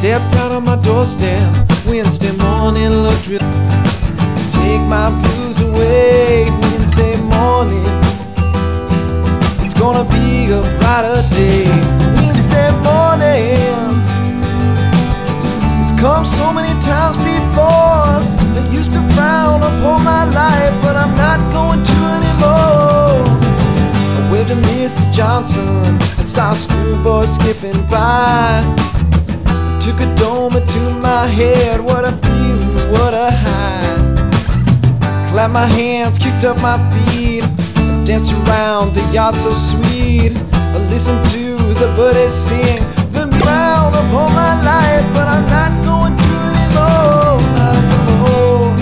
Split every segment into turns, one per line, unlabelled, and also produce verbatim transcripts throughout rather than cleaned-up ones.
Stepped out on my doorstep, Wednesday morning looked real. Take my blues away, Wednesday morning. It's gonna be a brighter day. Wednesday morning. It's come so many times before. I used to frown upon my life, but I'm not going to anymore. I waved to Missus Johnson, I saw a schoolboy skipping by. Took a dome to my head, what a feeling, what a high. Clapped my hands, kicked up my feet, danced around the yard so sweet. I listened to the birdies sing, the frown upon my life, but I'm not going to anymore, not anymore,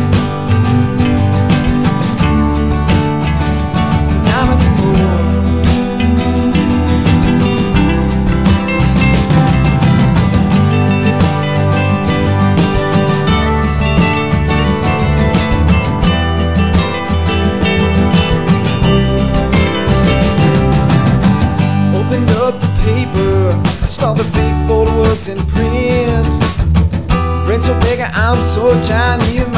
not anymore. I saw the big bold words in print. Print so big I'm so Chinese.